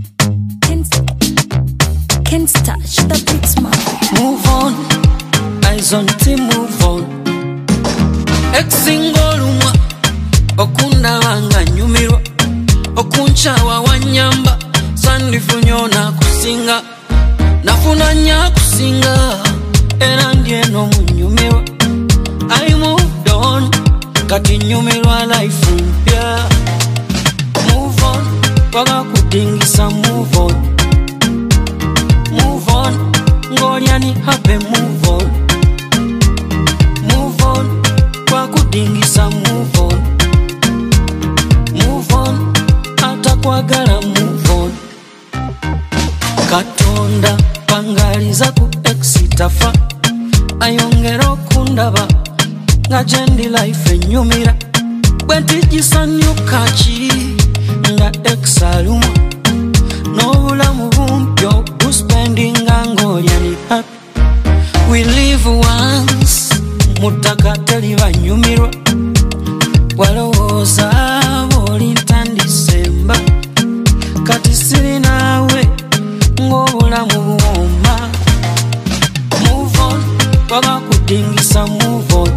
Can't touch the beats, man. Move on, eyes on team, move on. Exingolumwa okunda wanga nyumiro okunchawa wanyamba sandifunyona kusinga nafunanya kusinga era ndieno munyumiro. I moved on kati nyumirwa life mpya. Move on waga kudingisa, move on. Move on ngoliani hape, move on. Move on kwa kudingisa, move on. Move on ata kwagala, move on. Katonda pangaliza ku exitafa ayongera okundaba nga jendi life enyumira bwentigisa ki nga exaluma n'obulamu bumpyo buspendinga ng'olyani happy. We live once mutaka teri banyumirwa walowooza bw'oli ntandisemba kati siri naawe ng'obulamu buwoma. Move on waba kudingisa, move on.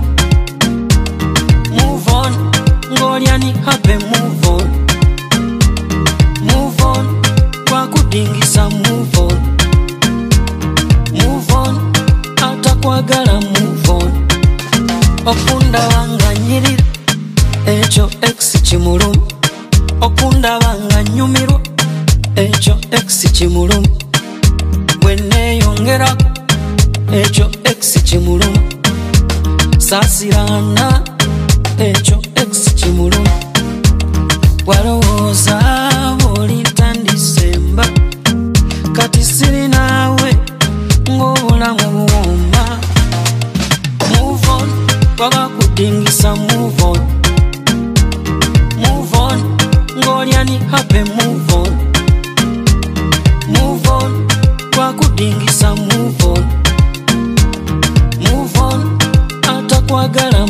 Move on ng'olyani happy, move on. Move on kwa kudingisa, move on. Move on ata kwagala, move on. Okunda wanga nyirira ekyo ex kimulumi, okunda wanga nyumirwa ekyo ex kimulumi, bweneyongerako ekyo ex kimulumi, saasirana ekyo ex kimulumi, walowooza bw'oli ntandisemba kati siri naawe ng'obulamu buwoma. Move on waba kudingisa, move on. Move on ng'olyani happy, move on. Move on kwa kudingisa, move on. Move on ata kwagala,